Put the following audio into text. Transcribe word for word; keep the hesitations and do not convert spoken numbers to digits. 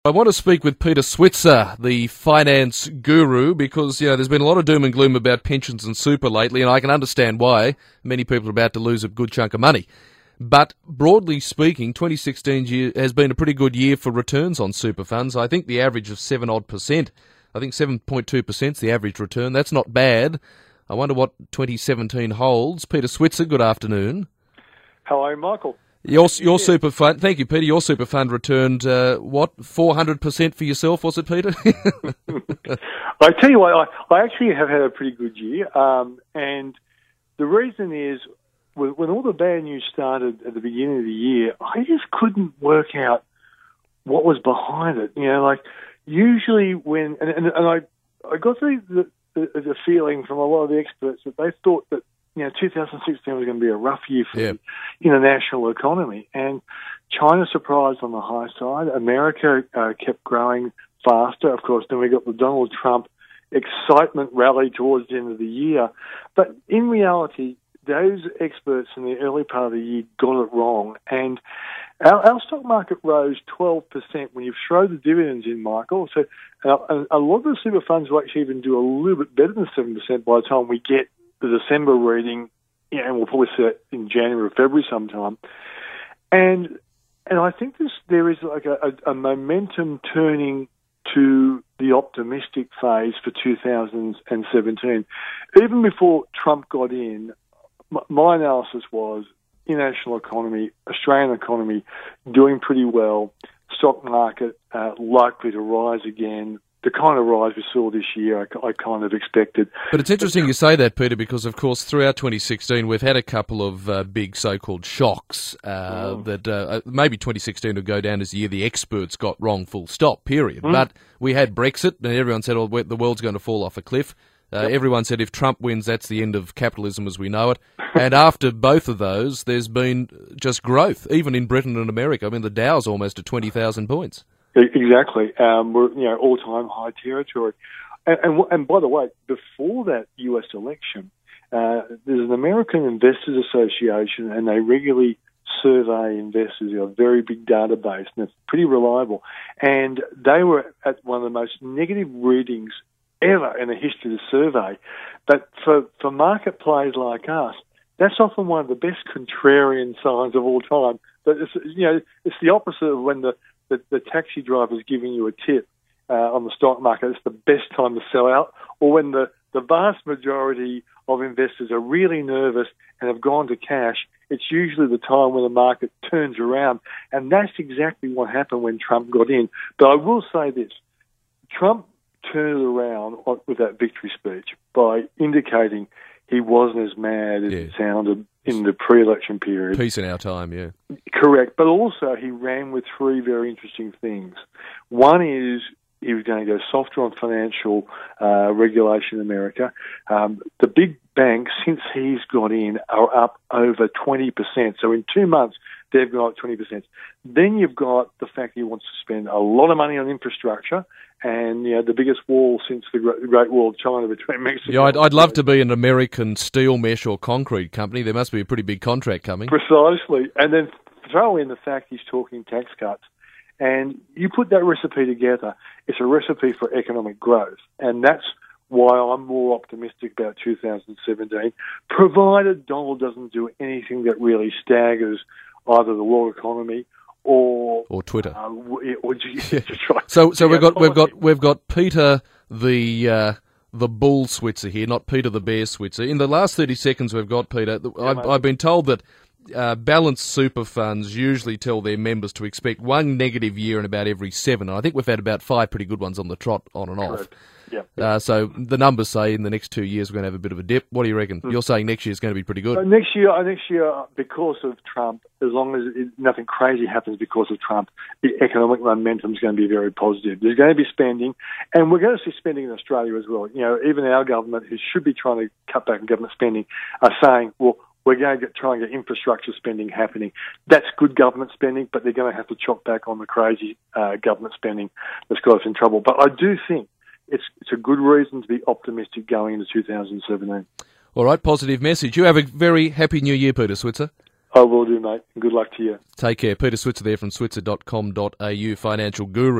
I want to speak with Peter Switzer, the finance guru, because you know there's been a lot of doom and gloom about pensions and super lately, and I can understand why. Many people are about to lose a good chunk of money. But broadly speaking, twenty sixteen year has been a pretty good year for returns on super funds. I think the average of seven odd percent. I think seven point two percent is the average return. That's not bad. I wonder what twenty seventeen holds. Peter Switzer, good afternoon. Hello, Michael. Your your super fund, thank you, Peter. Your super fund returned uh, what four hundred percent for yourself, was it, Peter? I tell you what, I, I actually have had a pretty good year, um, and the reason is when, when all the bad news started at the beginning of the year, I just couldn't work out what was behind it. You know, like usually when and, and, and I I got the, the the feeling from a lot of the experts that they thought that, you know, two thousand sixteen was going to be a rough year for yeah. the international economy. And China surprised on the high side. America uh, kept growing faster. Of course, then we got the Donald Trump excitement rally towards the end of the year. But in reality, those experts in the early part of the year got it wrong. And our, our stock market rose twelve percent when you throw the dividends in, Michael. So uh, a lot of the super funds will actually even do a little bit better than seven percent by the time we get the December reading, you know, and we'll probably see it in January or February sometime. And and I think this there is like a, a, a momentum turning to the optimistic phase for two thousand seventeen. Even before Trump got in, my analysis was international economy, Australian economy doing pretty well, stock market uh, likely to rise again. The kind of rise we saw this year, I, I kind of expected. But it's interesting you say that, Peter, because, of course, throughout twenty sixteen, we've had a couple of uh, big so-called shocks uh, oh. that uh, maybe twenty sixteen will go down as the year the experts got wrong, full stop, period. Mm. But we had Brexit, and everyone said, oh, the world's going to fall off a cliff. Uh, yep. Everyone said if Trump wins, that's the end of capitalism as we know it. And after both of those, there's been just growth, even in Britain and America. I mean, the Dow's almost at twenty thousand points. Exactly. Um, we're, you know, all-time high territory. And, and, and by the way, before that U S election, uh, there's an American Investors Association, and they regularly survey investors. They have a very big database, and it's pretty reliable. And they were at one of the most negative readings ever in the history of the survey. But for, for market players like us, that's often one of the best contrarian signs of all time. But it's, you know, it's the opposite of when the The, the taxi driver's giving you a tip uh, on the stock market. It's the best time to sell out, or when the, the vast majority of investors are really nervous and have gone to cash, it's usually the time when the market turns around. And that's exactly what happened when Trump got in. But I will say this, Trump turned it around with that victory speech by indicating he wasn't as mad as yeah. it sounded in the pre-election period. Peace in our time, yeah. Correct. But also he ran with three very interesting things. One is he was going to go softer on financial uh, regulation in America. Um, the big banks, since he's got in, are up over twenty percent. So in two months, they've got up twenty percent. Then you've got the fact he wants to spend a lot of money on infrastructure, and you know the biggest wall since the Great Wall of China between Mexico. Yeah, I'd, I'd love to be an American steel mesh or concrete company. There must be a pretty big contract coming. Precisely. And then throw in the fact he's talking tax cuts. And you put that recipe together, it's a recipe for economic growth. And that's why I'm more optimistic about two thousand seventeen, provided Donald doesn't do anything that really staggers either the world economy or or Twitter. Uh, or, yeah. So so we've got we've got we've got Peter the uh, the bull Switzer here, not Peter the bear Switzer. In the last thirty seconds, we've got Peter. Yeah, I've, I've been told that uh, balanced super funds usually tell their members to expect one negative year in about every seven. And I think we've had about five pretty good ones on the trot, on and off. Correct. Yeah. Uh, so the numbers say in the next two years we're going to have a bit of a dip. What do you reckon? Mm. You're saying next year is going to be pretty good. Uh, next year, uh, next year, because of Trump, as long as it, nothing crazy happens because of Trump, the economic momentum is going to be very positive. There's going to be spending, and we're going to see spending in Australia as well. You know, even our government, who should be trying to cut back on government spending, are saying, well, we're going to get, try and get infrastructure spending happening. That's good government spending, but they're going to have to chop back on the crazy uh, government spending that's got us in trouble. But I do think It's it's a good reason to be optimistic going into two thousand seventeen. All right, positive message. You have a very happy new year, Peter Switzer. I will do, mate. Good luck to you. Take care. Peter Switzer there from switzer dot com dot a u, financial guru.